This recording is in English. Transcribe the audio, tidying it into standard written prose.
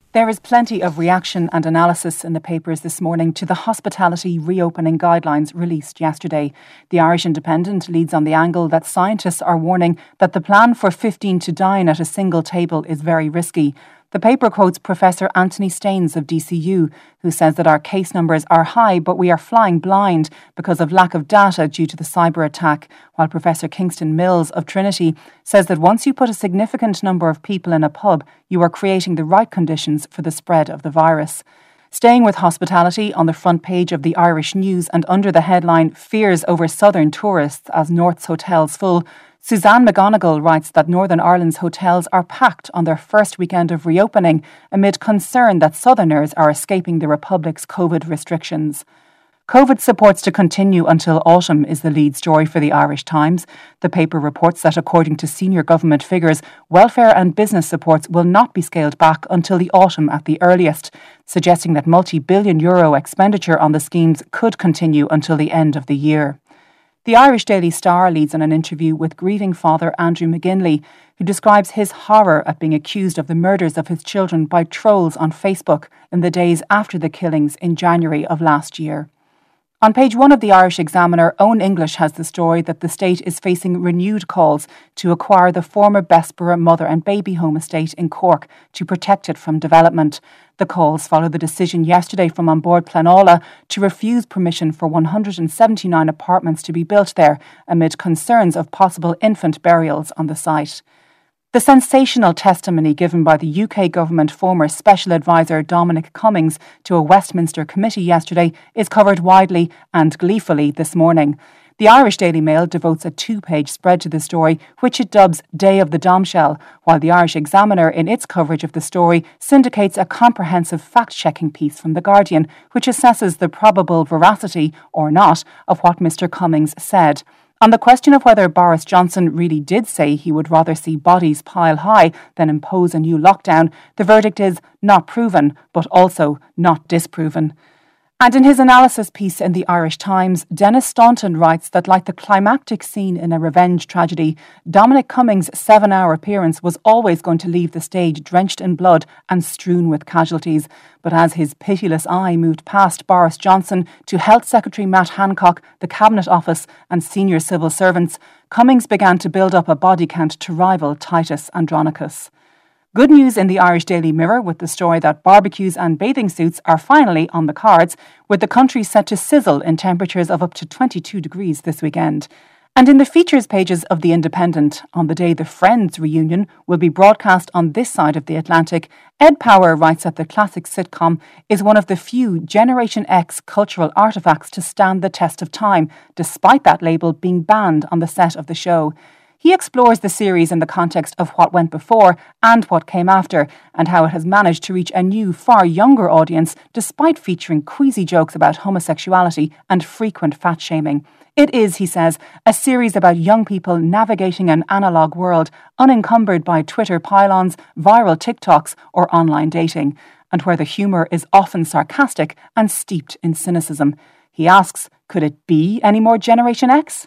There is plenty of reaction and analysis in the papers this morning to the hospitality reopening guidelines released yesterday. The Irish Independent leads on the angle that scientists are warning that the plan for 15 to dine at a single table is very risky. The paper quotes Professor Anthony Staines of DCU, who says that our case numbers are high, but we are flying blind because of lack of data due to the cyber attack, while Professor Kingston Mills of Trinity says that once you put a significant number of people in a pub, you are creating the right conditions for the spread of the virus. Staying with hospitality, on the front page of the Irish News and under the headline "Fears over Southern Tourists as North's Hotels Full," Suzanne McGonigal writes that Northern Ireland's hotels are packed on their first weekend of reopening amid concern that Southerners are escaping the Republic's COVID restrictions. COVID supports to continue until autumn is the lead story for the Irish Times. The paper reports that according to senior government figures, welfare and business supports will not be scaled back until the autumn at the earliest, suggesting that multi-billion euro expenditure on the schemes could continue until the end of the year. The Irish Daily Star leads on an interview with grieving father Andrew McGinley, who describes his horror at being accused of the murders of his children by trolls on Facebook in the days after the killings in January of last year. On page 1 of the Irish Examiner, Owen English has the story that the state is facing renewed calls to acquire the former Bessborough Mother and Baby Home estate in Cork to protect it from development. The calls follow the decision yesterday from An Bord Pleanála to refuse permission for 179 apartments to be built there amid concerns of possible infant burials on the site. The sensational testimony given by the UK government former Special Advisor Dominic Cummings to a Westminster committee yesterday is covered widely and gleefully this morning. The Irish Daily Mail devotes a 2-page spread to the story, which it dubs Day of the Domshell, while the Irish Examiner, in its coverage of the story, syndicates a comprehensive fact-checking piece from The Guardian, which assesses the probable veracity, or not, of what Mr Cummings said. On the question of whether Boris Johnson really did say he would rather see bodies pile high than impose a new lockdown, the verdict is not proven, but also not disproven. And in his analysis piece in the Irish Times, Dennis Staunton writes that like the climactic scene in a revenge tragedy, Dominic Cummings' 7-hour appearance was always going to leave the stage drenched in blood and strewn with casualties. But as his pitiless eye moved past Boris Johnson to Health Secretary Matt Hancock, the Cabinet Office and senior civil servants, Cummings began to build up a body count to rival Titus Andronicus. Good news in the Irish Daily Mirror with the story that barbecues and bathing suits are finally on the cards, with the country set to sizzle in temperatures of up to 22 degrees this weekend. And in the features pages of The Independent, on the day the Friends reunion will be broadcast on this side of the Atlantic, Ed Power writes that the classic sitcom is one of the few Generation X cultural artefacts to stand the test of time, despite that label being banned on the set of the show. He explores the series in the context of what went before and what came after, and how it has managed to reach a new, far younger audience despite featuring queasy jokes about homosexuality and frequent fat-shaming. It is, he says, a series about young people navigating an analogue world unencumbered by Twitter pylons, viral TikToks or online dating, and where the humour is often sarcastic and steeped in cynicism. He asks, could it be any more Generation X?